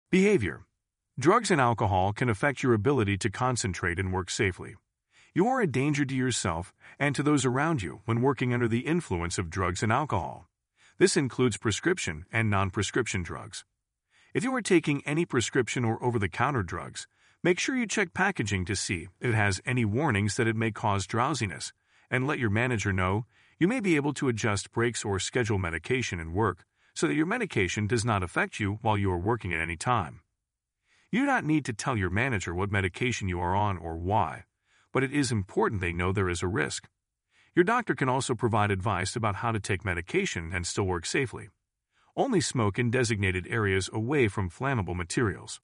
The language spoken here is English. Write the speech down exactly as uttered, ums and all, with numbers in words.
Behavior. Drugs and alcohol can affect your ability to concentrate and work safely. You are a danger to yourself and to those around you when working under the influence of drugs and alcohol. This includes prescription and non-prescription drugs. If you are taking any prescription or over-the-counter drugs, make sure you check packaging to see if it has any warnings that it may cause drowsiness, and let your manager know. You may be able to adjust breaks or schedule medication and work so that your medication does not affect you while you are working at any time. You do not need to tell your manager what medication you are on or why, but it is important they know there is a risk. Your doctor can also provide advice about how to take medication and still work safely. Only smoke in designated areas away from flammable materials.